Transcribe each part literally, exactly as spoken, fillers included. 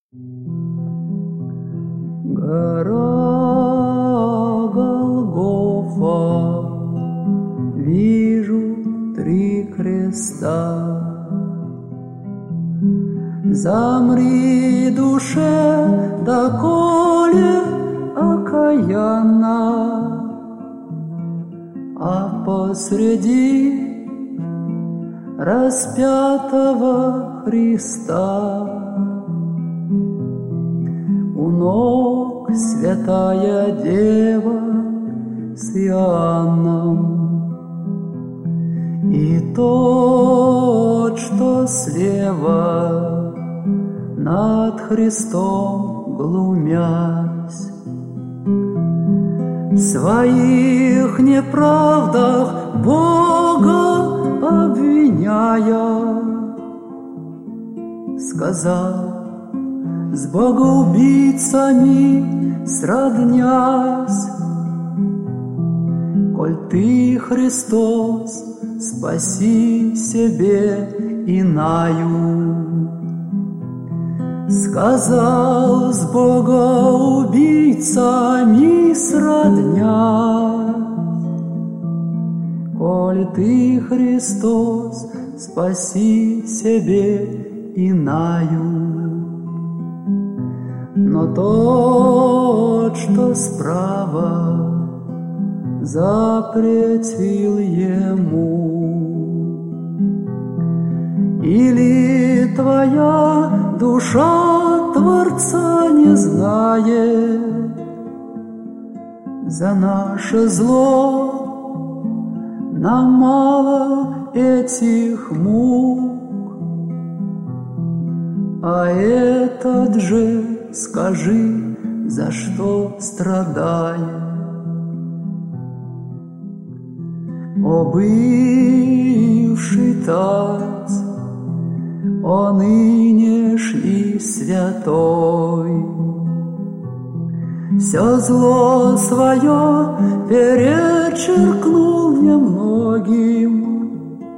Гора Голгофа, вижу три креста. Замри, душе, доколе окаянна, а посреди распятого Христа у ног святая Дева с Иоанном, и тот, что слева над Христом глумясь, в своих неправдах Бога обвиняя, сказал: с богоубийцами сроднясь, коль ты, Христос, спаси себе инаю. Сказал: с богоубийцами сроднясь, коль ты, Христос, спаси себе инаю. Но тот, что справа, запретил ему: или твоя душа Творца не знает, за наше зло нам мало этих мук, а этот же, скажи, за что страдает. О бывший тать, о нынешний святой, все зло свое перечеркнул немногим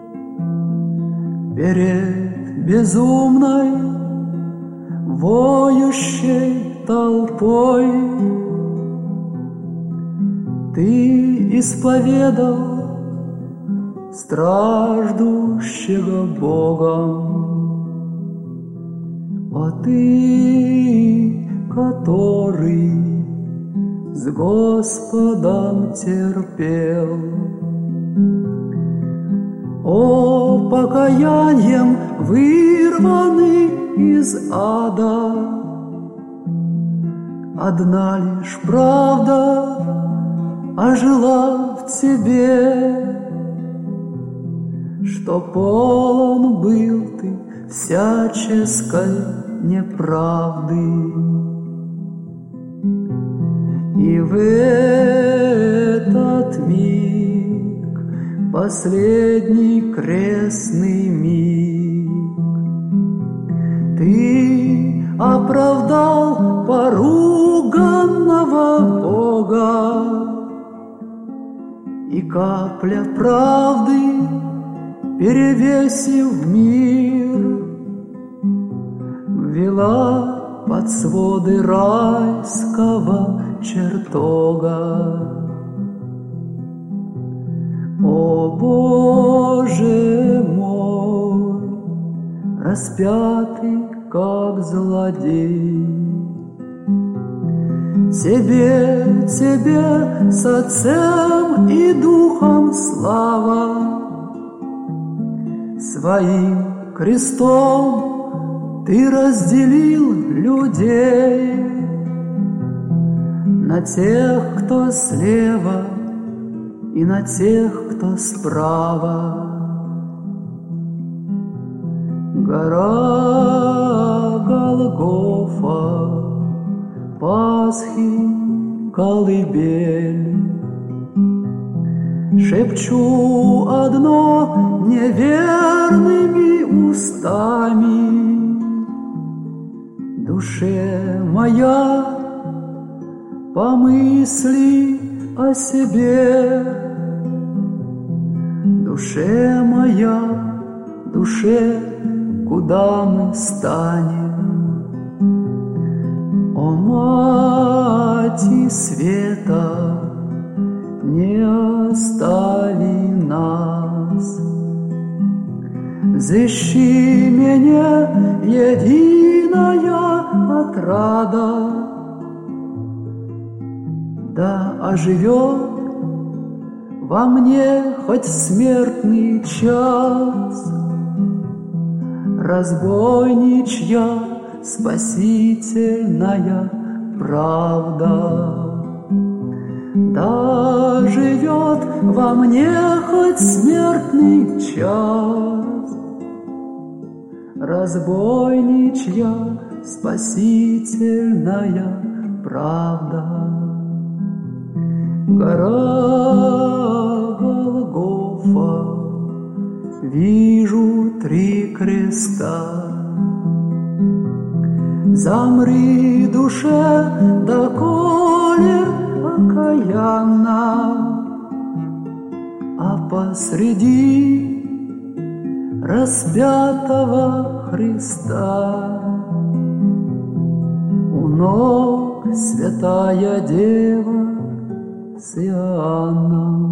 перед безумной воющей толпой. Ты исповедал страждущего Богом, о ты, который с Господом терпел, о покаянием вырванный из ада, одна лишь правда ожила в тебе, что полон был ты всяческой неправды. И в этот миг, последний крестный миг, ты оправдал поруганного Бога, и капля правды, перевесив мир, ввела под своды райского чертога. О Боже мой, распятый как злодей, Тебе, Тебе с Отцем и Духом слава, своим крестом Ты разделил людей на тех, кто слева, и на тех, кто справа. Гора Голгофа, Пасхи колыбель. Шепчу одно неверными устами: душе моя, помысли о себе. Душе моя, душе, куда мы станем? света, не остави нас. Взыщи меня, единая отрада, да оживет во мне хоть смертный час. Разбойничья спасительная правда, да живет во мне хоть смертный час. Разбойничья спасительная правда. Гора Голгофа, вижу три креста. Замри, душе, доколе окаянна, а посреди распятого Христа у ног святая Дева с Иоанном.